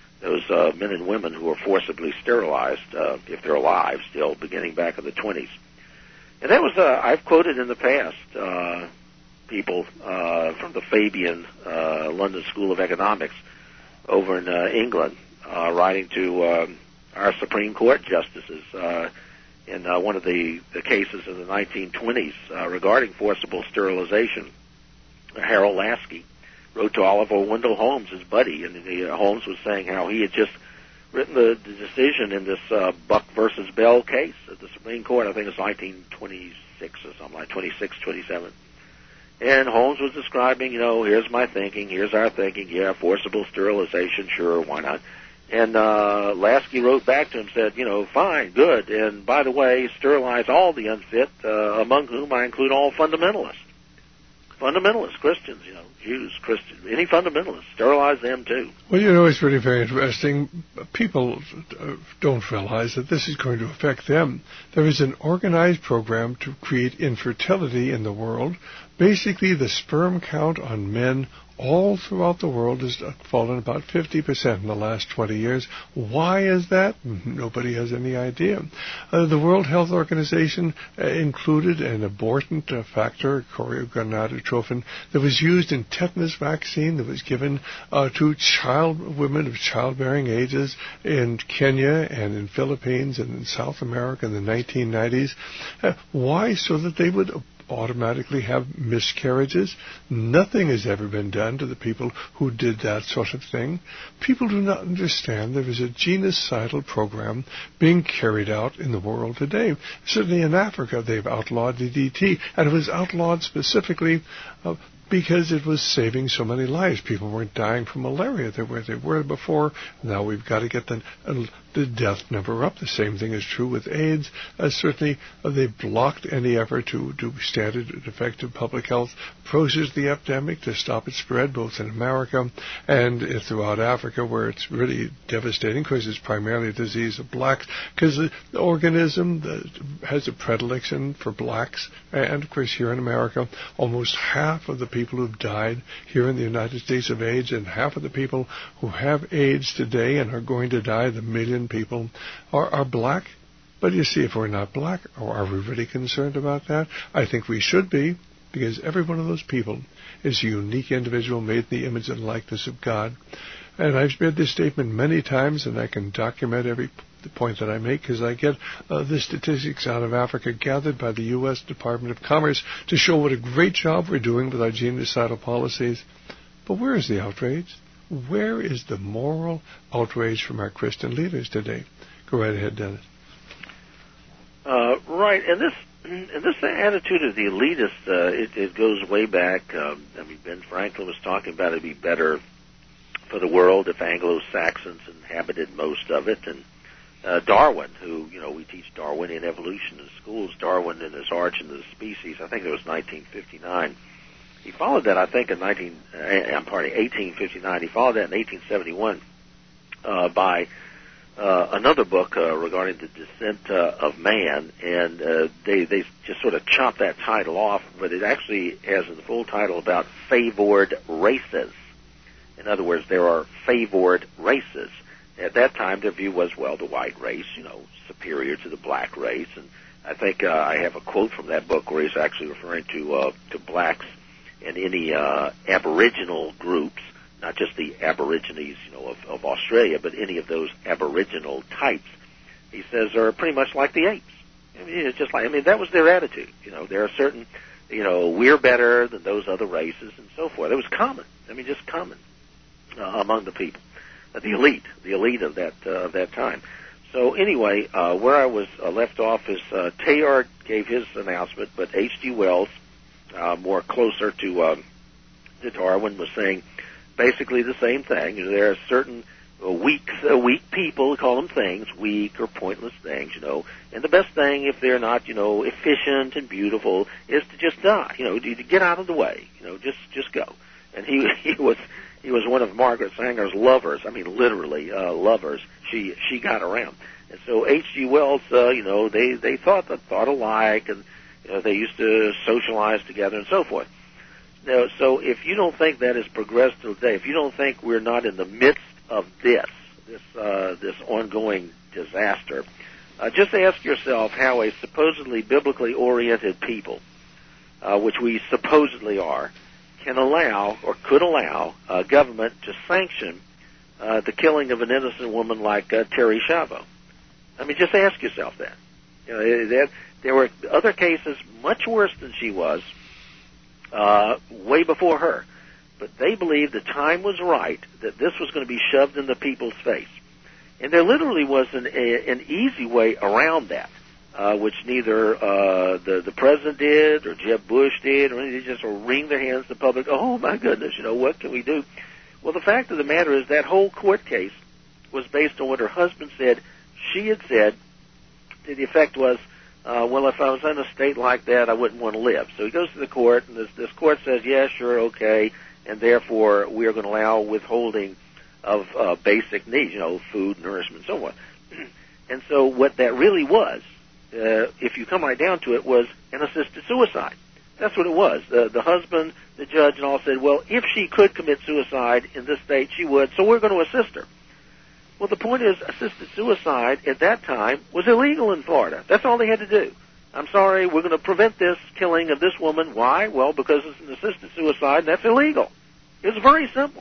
men and women who were forcibly sterilized, if they're alive still, beginning back in the 20s. And that was, I've quoted in the past people from the Fabian London School of Economics over in England, writing to our Supreme Court justices in one of the cases in the 1920s regarding forcible sterilization. Harold Lasky wrote to Oliver Wendell Holmes, his buddy, and Holmes was saying how he had just written the decision in this Buck versus Bell case at the Supreme Court. I think it's 1926 or something like 26, 27. And Holmes was describing, here's my thinking, here's our thinking, yeah, forcible sterilization, sure, why not? And Lasky wrote back to him, said, fine, good, and by the way, sterilize all the unfit, among whom I include all fundamentalists. Fundamentalists, Christians, Jews, Christians, any fundamentalists, sterilize them too. Well, it's really very interesting. People don't realize that this is going to affect them. There is an organized program to create infertility in the world. Basically, the sperm count on men all throughout the world has fallen about 50% in the last 20 years. Why is that? Nobody has any idea. The World Health Organization included an abortant factor, choriogonadotrophin, that was used in tetanus vaccine that was given to women of childbearing ages in Kenya and in Philippines and in South America in the 1990s. Why? So that they would automatically have miscarriages. Nothing has ever been done to the people who did that sort of thing. People do not understand there is a genocidal program being carried out in the world today. Certainly in Africa they've outlawed DDT, and it was outlawed specifically because it was saving so many lives. People weren't dying from malaria they were before. Now we've got to get the death number up. The same thing is true with AIDS. Certainly they blocked any effort to do standard and effective public health approaches to the epidemic to stop its spread, both in America and throughout Africa, where it's really devastating because it's primarily a disease of blacks, because the organism has a predilection for blacks. And of course here in America, almost half of the people who've died here in the United States of AIDS, and half of the people who have AIDS today and are going to die, the million people, are black. But you see, if we're not black, are we really concerned about that? I think we should be, because every one of those people is a unique individual made in the image and likeness of God. And I've made this statement many times, and I can document every point that I make, because I get the statistics out of Africa gathered by the U.S. Department of Commerce to show what a great job we're doing with our genocidal policies. But where is the outrage? Where is the moral outrage from our Christian leaders today? Go right ahead, Dennis. Right, and this attitude of the elitist, it goes way back. Ben Franklin was talking about it'd be better for the world if Anglo-Saxons inhabited most of it, and Darwin, who, we teach Darwinian evolution in schools, Darwin and his Origin of the Species, I think it was 1959. He followed that, I think, in 1859. He followed that in 1871 by another book regarding the descent of man, and they just sort of chopped that title off, but it actually has a full title about favored races. In other words, there are favored races. At that time, the view was, well, the white race, superior to the black race, and I think I have a quote from that book where he's actually referring to blacks and any aboriginal groups, not just the aborigines, of Australia, but any of those aboriginal types, he says, are pretty much like the apes. It's just like, that was their attitude. There are certain, we're better than those other races and so forth. It was common. Just common among the people, the elite of that time. So anyway, where I was left off is Teilhard gave his announcement, but H.G. Wells, more closer to Darwin, was saying basically the same thing. There are certain weak people, call them things, weak or pointless things, And the best thing, if they're not, efficient and beautiful, is to just die, to get out of the way, just go. And he was one of Margaret Sanger's lovers. I mean, literally lovers. She got around, and so H.G. Wells, they thought alike, and they used to socialize together and so forth. Now, so if you don't think that has progressed today, if you don't think we're not in the midst of this ongoing disaster, just ask yourself how a supposedly biblically oriented people, which we supposedly are, can allow or could allow government to sanction the killing of an innocent woman like Terri Schiavo. I mean, just ask yourself that. There were other cases much worse than she was way before her. But they believed the time was right, that this was going to be shoved in the people's face. And there literally was an easy way around that, which neither the president did or Jeb Bush did, or anything. They just wring their hands to the public. Oh, my goodness, what can we do? Well, the fact of the matter is that whole court case was based on what her husband said. She had said, the effect was, well, if I was in a state like that, I wouldn't want to live. So he goes to the court, and this court says, yeah, sure, okay, and therefore we are going to allow withholding of basic needs, food, nourishment, and so on. And so what that really was, if you come right down to it, was an assisted suicide. That's what it was. The husband, the judge, and all said, well, if she could commit suicide in this state, she would, so we're going to assist her. Well, the point is, assisted suicide at that time was illegal in Florida. That's all they had to do. I'm sorry, we're going to prevent this killing of this woman. Why? Well, because it's an assisted suicide, and that's illegal. It was very simple.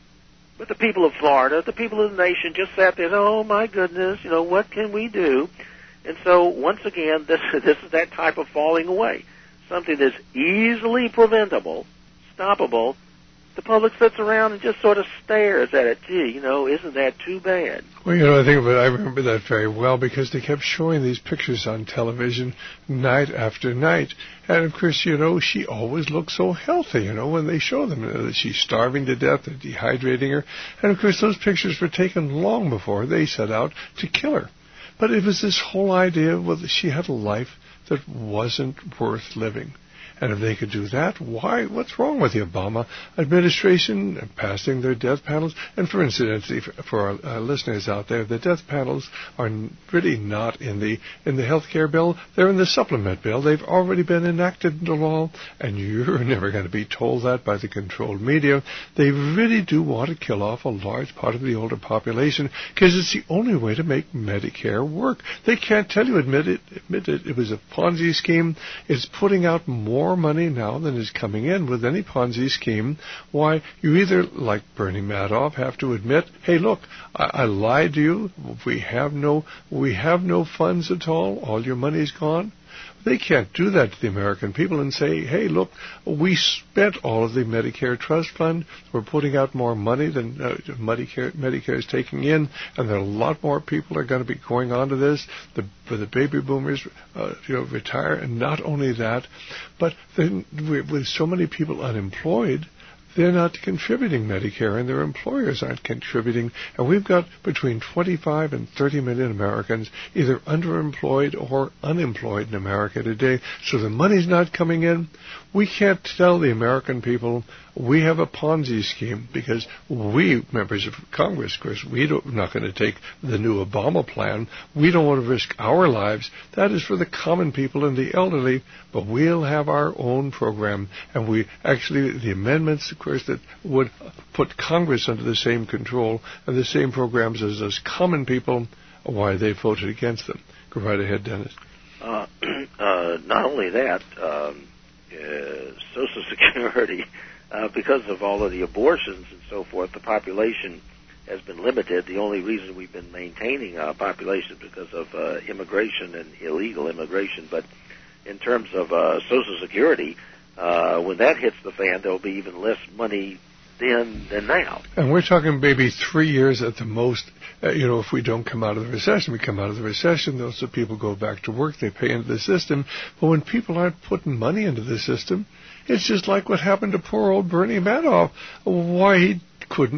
But the people of Florida, the people of the nation just sat there and, oh, my goodness, what can we do? And so, once again, this is that type of falling away. Something that's easily preventable, stoppable. The public sits around and just sort of stares at it. Gee, isn't that too bad? Well, I remember that very well because they kept showing these pictures on television night after night. And, of course, she always looked so healthy, when they show them that she's starving to death, they're dehydrating her. And, of course, those pictures were taken long before they set out to kill her. But it was this whole idea that she had a life that wasn't worth living. And if they could do that, why? What's wrong with the Obama administration passing their death panels? And for instance, for our listeners out there, the death panels are really not in the health care bill. They're in the supplement bill. They've already been enacted into law, and you're never going to be told that by the controlled media. They really do want to kill off a large part of the older population because it's the only way to make Medicare work. They can't tell you, admit it. It was a Ponzi scheme. It's putting out more money now than is coming in with any Ponzi scheme. Why, you either, like Bernie Madoff, have to admit, hey, look, I lied to you. We have no funds at all. All your money's gone. They can't do that to the American people and say, hey, look, we spent all of the Medicare trust fund. We're putting out more money than Medicare is taking in, and there are a lot more people are going to be going on to this. The baby boomers retire, and not only that, but then with so many people unemployed, they're not contributing Medicare, and their employers aren't contributing. And we've got between 25 and 30 million Americans either underemployed or unemployed in America today. So the money's not coming in. We can't tell the American people we have a Ponzi scheme because we, members of Congress, of course, we're not going to take the new Obama plan. We don't want to risk our lives. That is for the common people and the elderly, but we'll have our own program. And the amendments, of course, that would put Congress under the same control and the same programs as us common people, why they voted against them. Go right ahead, Dennis. Not only that, Social Security, because of all of the abortions and so forth, the population has been limited. The only reason we've been maintaining our population is because of immigration and illegal immigration. But in terms of Social Security, when that hits the fan, there'll be even less money then than now. And we're talking maybe 3 years at the most. If we don't come out of the recession, we come out of the recession, those people go back to work, they pay into the system. But when people aren't putting money into the system, it's just like what happened to poor old Bernie Madoff. Why he couldn't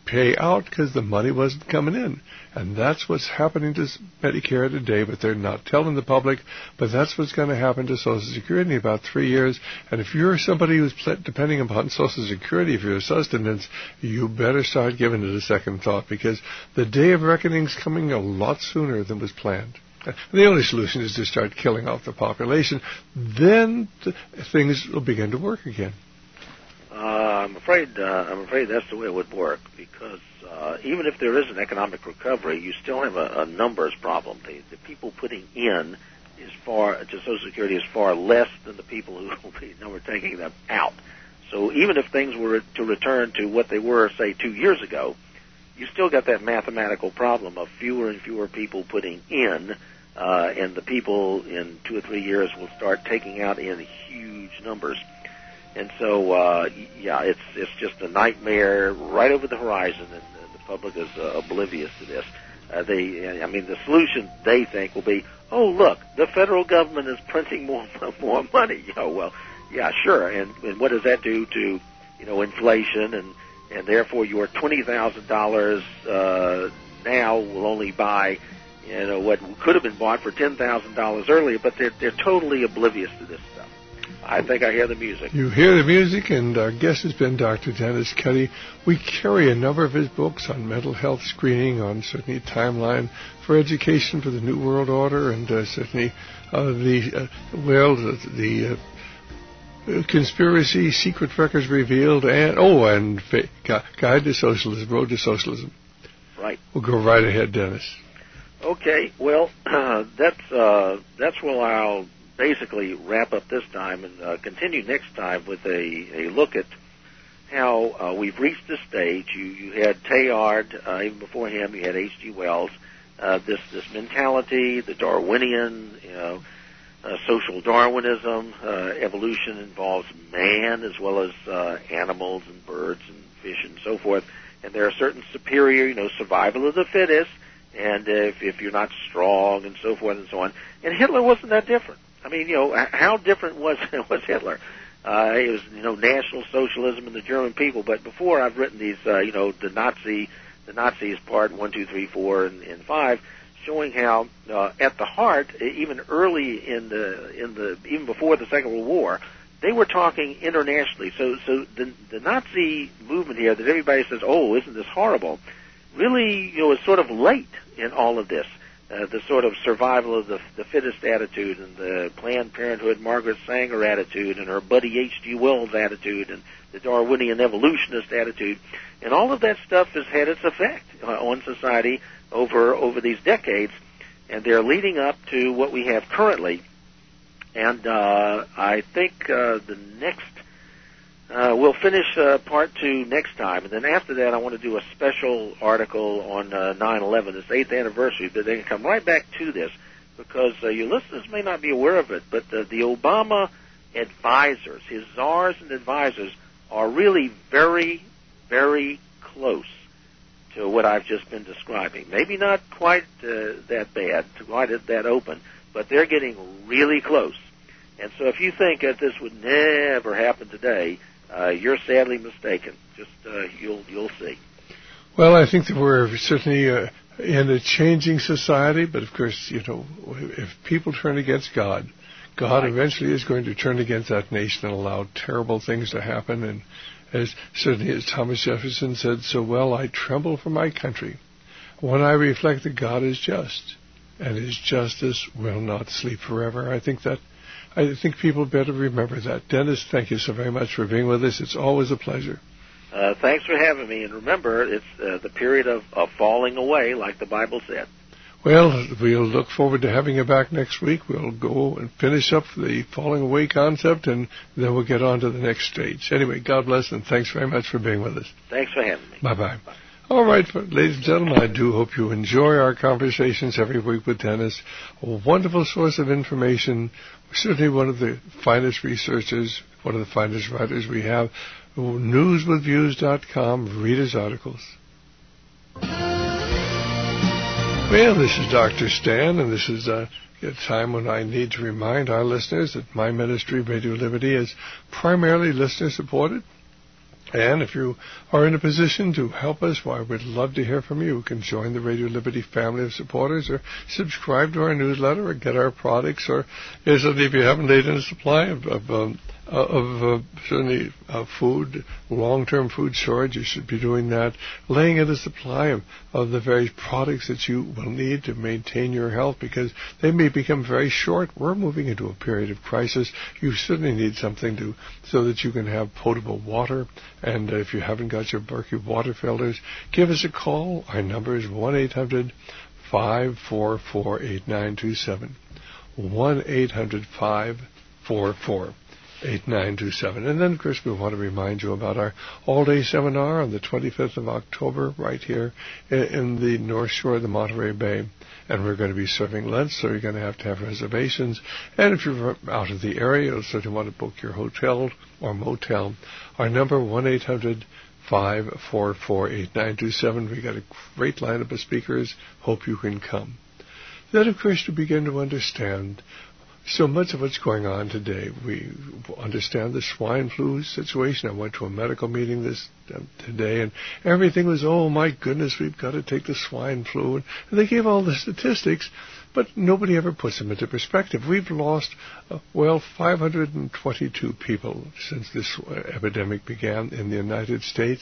pay out because the money wasn't coming in. And that's what's happening to Medicare today, but they're not telling the public. But that's what's going to happen to Social Security in about 3 years. And if you're somebody who's depending upon Social Security for your sustenance, you better start giving it a second thought, because the day of reckoning's coming a lot sooner than was planned. And the only solution is to start killing off the population. Then things will begin to work again. I'm afraid that's the way it would work, because even if there is an economic recovery, you still have a numbers problem. The people putting in to Social Security is far less than the people who are taking them out. So even if things were to return to what they were, say, 2 years ago, you still got that mathematical problem of fewer and fewer people putting in, and the people in 2 or 3 years will start taking out in huge numbers. And so, it's just a nightmare right over the horizon, and the public is oblivious to this. The solution they think will be, oh, look, the federal government is printing more money. Well, yeah, sure. And what does that do to, inflation? And therefore your $20,000 now will only buy, what could have been bought for $10,000 earlier, but they're totally oblivious to this stuff. I think I hear the music. You hear the music, and our guest has been Dr. Dennis Cuddy. We carry a number of his books on mental health screening, on certainly Timeline for Education for the New World Order, and certainly the Conspiracy, Secret Records Revealed, and Guide to Socialism, Road to Socialism. Right. We'll go right ahead, Dennis. Okay. Well, that's where I'll basically wrap up this time and continue next time with a look at how we've reached this stage. You had Teilhard, even before him, you had H.G. Wells. This mentality, the Darwinian, social Darwinism, evolution involves man as well as animals and birds and fish and so forth. And there are certain superior, survival of the fittest, and if you're not strong and so forth and so on. And Hitler wasn't that different. How different was Hitler? It was, National Socialism and the German people. But before, I've written these, the Nazis part 1, 2, 3, 4, and 5, showing how at the heart, even early even before the Second World War, they were talking internationally. So the Nazi movement here that everybody says, oh, isn't this horrible, really, is sort of late in all of this. The sort of survival of the fittest attitude, and the Planned Parenthood Margaret Sanger attitude, and her buddy H.G. Wells attitude, and the Darwinian evolutionist attitude, and all of that stuff has had its effect on society over these decades, and they're leading up to what we have currently. And I think the next we'll finish part 2 next time, and then after that I want to do a special article on 9/11, this 8th anniversary, but they can come right back to this, because your listeners may not be aware of it, but the Obama advisors, his czars and advisors, are really very, very close to what I've just been describing. Maybe not quite that bad, quite that open, but they're getting really close. And so if you think that this would never happen today, you're sadly mistaken. Just you'll see. Well, I think that we're certainly in a changing society, but of course, if people turn against God right, eventually is going to turn against that nation and allow terrible things to happen. And as Thomas Jefferson said so well, I tremble for my country when I reflect that God is just, and His justice will not sleep forever. I think people better remember that. Dennis, thank you so very much for being with us. It's always a pleasure. Thanks for having me. And remember, it's the period of falling away, like the Bible said. Well, we'll look forward to having you back next week. We'll go and finish up the falling away concept, and then we'll get on to the next stage. Anyway, God bless, and thanks very much for being with us. Thanks for having me. Bye-bye. All right, ladies and gentlemen, I do hope you enjoy our conversations every week with Dennis. A wonderful source of information, certainly one of the finest researchers, one of the finest writers we have. Newswithviews.com, read his articles. Well, this is Dr. Stan, and this is a time when I need to remind our listeners that my ministry, Radio Liberty, is primarily listener-supported. And if you are in a position to help us, well, we'd love to hear from you. You can join the Radio Liberty family of supporters, or subscribe to our newsletter, or get our products, or certainly if you haven't laid in a supply of certainly food, long-term food storage, you should be doing that. Laying in a supply of the various products that you will need to maintain your health, because they may become very short. We're moving into a period of crisis. You certainly need something so that you can have potable water. And if you haven't got your Berkey water filters, give us a call. Our number is 1-800-544-8927. 1-800-544-8927. And then, of course, we want to remind you about our all-day seminar on the 25th of October right here in the North Shore of the Monterey Bay. And we're going to be serving lunch, so you're going to have reservations. And if you're out of the area, you'll certainly want to book your hotel or motel. Our number, 1-800-544-8927. We got a great lineup of speakers. Hope you can come. Then, of course, to begin to understand so much of what's going on today. We understand the swine flu situation. I went to a medical meeting today, and everything was, oh my goodness, we've got to take the swine flu. And they gave all the statistics, but nobody ever puts them into perspective. We've lost, 522 people since this epidemic began in the United States,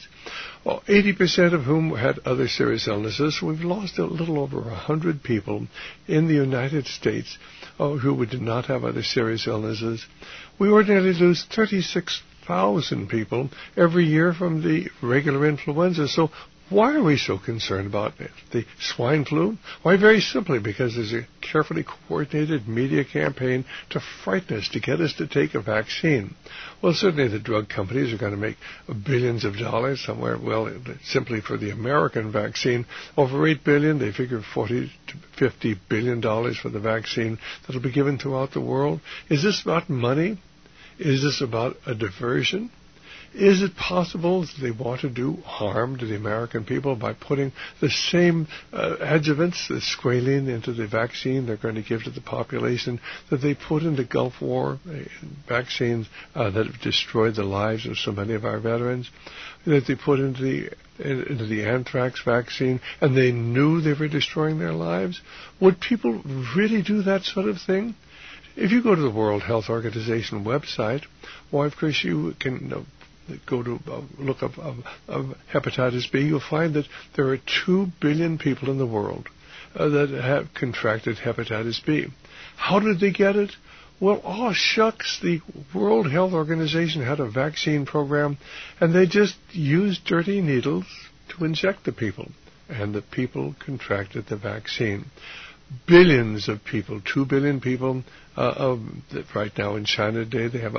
80% of whom had other serious illnesses. So we've lost a little over 100 people in the United States who did not have other serious illnesses. We ordinarily lose 36,000 people every year from the regular influenza. So why are we so concerned about the swine flu? Why, very simply, because there's a carefully coordinated media campaign to frighten us, to get us to take a vaccine. Well, certainly the drug companies are going to make billions of dollars somewhere. Well, simply for the American vaccine, over $8 billion. They figure $40 to $50 billion for the vaccine that will be given throughout the world. Is this about money? Is this about a diversion? Is it possible that they want to do harm to the American people by putting the same adjuvants, the squalene, into the vaccine they're going to give to the population that they put into Gulf War vaccines that have destroyed the lives of so many of our veterans, that they put into the anthrax vaccine, and they knew they were destroying their lives? Would people really do that sort of thing? If you go to the World Health Organization website, well, of course, you can go to look up hepatitis B, you'll find that there are 2 billion people in the world that have contracted hepatitis B. How did they get it? Well, shucks, the World Health Organization had a vaccine program, and they just used dirty needles to inject the people, and the people contracted the vaccine. Billions of people, 2 billion people, right now in China today, they have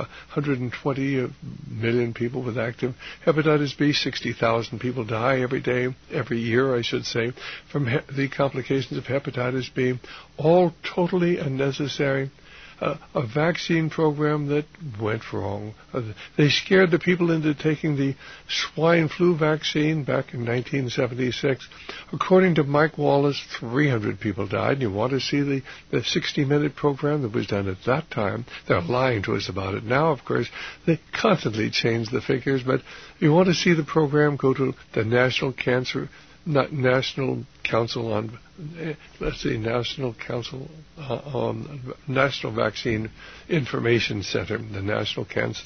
120 million people with active hepatitis B. 60,000 people die every year, I should say, from the complications of hepatitis B. All totally unnecessary. A vaccine program that went wrong. They scared the people into taking the swine flu vaccine back in 1976. According to Mike Wallace, 300 people died. And you want to see the 60-minute program that was done at that time? They're lying to us about it now, of course. They constantly change the figures. But if you want to see the program, go to the National Council on National Vaccine Information Center, the National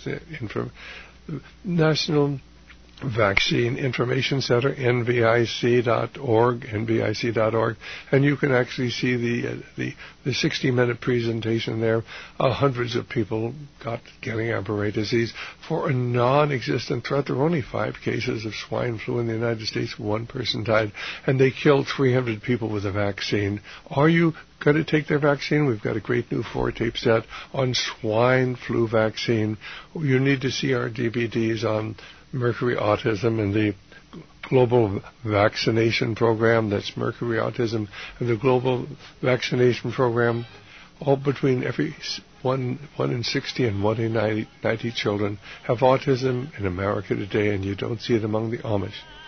Vaccine Information Center, NVIC.org, and you can actually see the 60-minute presentation there. Hundreds of people got Guillain-Barré disease for a non-existent threat. There were only 5 cases of swine flu in the United States. 1 person died, and they killed 300 people with a vaccine. Are you going to take their vaccine? We've got a great new 4-tape set on swine flu vaccine. You need to see our DVDs on mercury autism and the global vaccination program. That's mercury autism and the global vaccination program. All between every 1 in 60 and 1 in 90 children have autism in America today, and you don't see it among the Amish.